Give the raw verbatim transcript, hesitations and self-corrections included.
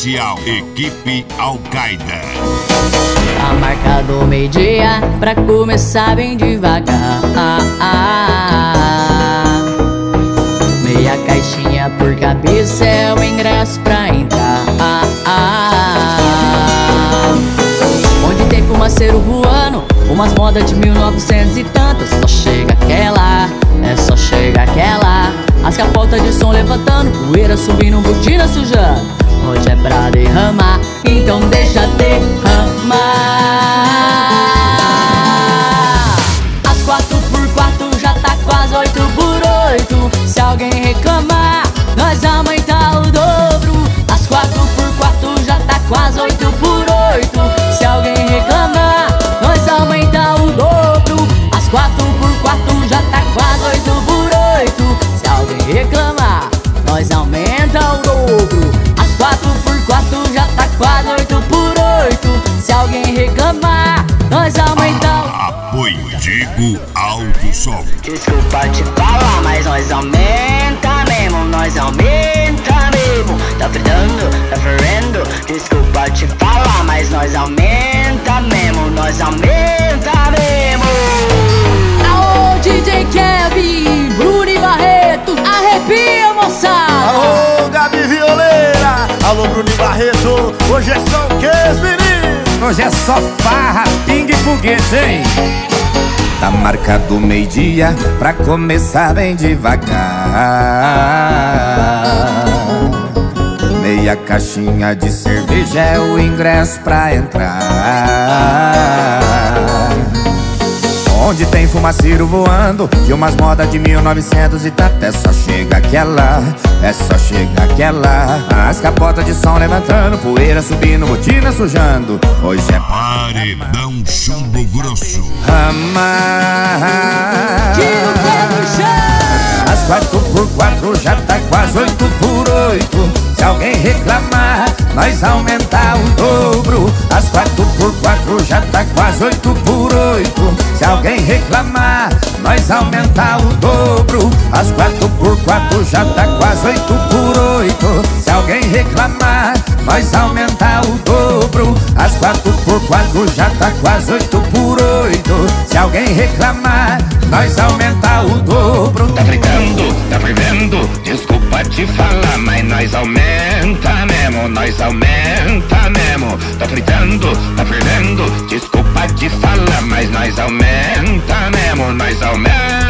Oficial, equipe Al-Qaeda. Tá marcado meio-dia pra começar bem devagar. ah, ah. Meia caixinha por cabeça é o ingresso pra entrar. ah, ah. Onde tem fumaceiro voando, umas modas de mil e novecentos e tantos. Só chega aquela, é só chega aquela. As capotas de som levantando, poeira subindo, botina sujando. Hoje é pra derramar, então deixa derramar. As quatro por quatro já tá quase oito por oito. Se alguém reclamar, nós aumentar o dobro. As quatro por quatro já tá quase oito por oito. Se alguém reclamar, nós aumentar o dobro. As quatro por quatro já tá quase oito por oito. Se alguém reclamar, nós aumenta o dobro. As quatro por quatro já tá quase oito por oito. Se alguém reclamar, nós aumenta o dobro. Apoio Digo Alto Som. Desculpa te falar, mas nós aumenta mesmo, nós aumenta mesmo. Tá fritando, tá fervendo. Desculpa te falar, mas nós aumenta mesmo, nós aumenta mesmo. Aô, D J Kevin, Bruno e Barreto, arrepia, moçada. Alô, Gabi Violeira, alô, Bruno e Barreto. Hoje é só o que, meninos? Hoje é só farra, pingue e foguete, hein? Tá marcado meio-dia pra começar bem devagar. Meia caixinha de cerveja é o ingresso pra entrar. Onde tem fumaceiro voando e umas modas de mil e novecentos e tanto. É só chega aquela, é só chega aquela. As capotas de som levantando, poeira subindo, botina sujando. Hoje é Paredão Chumbo Grosso. amar. Tira o pé do chão. As quatro por quatro já tá quase oito por oito. Se alguém reclamar, nós aumentar o dobro. As quatro por quatro já tá quase oito por oito. Se alguém reclamar, nós aumentar o dobro. As quatro por quatro já tá quase oito por oito. Se alguém reclamar, nós aumentar o dobro. As quatro por quatro já tá quase oito por oito. Se alguém reclamar, nós aumentar o dobro. Tá fritando, tá fervendo. Desculpa te falar, mas nós aumenta mesmo, nós aumenta mesmo. Tá fritando, tá fervendo. Desculpa te falar, mas nós aumenta mesmo, nós aumenta.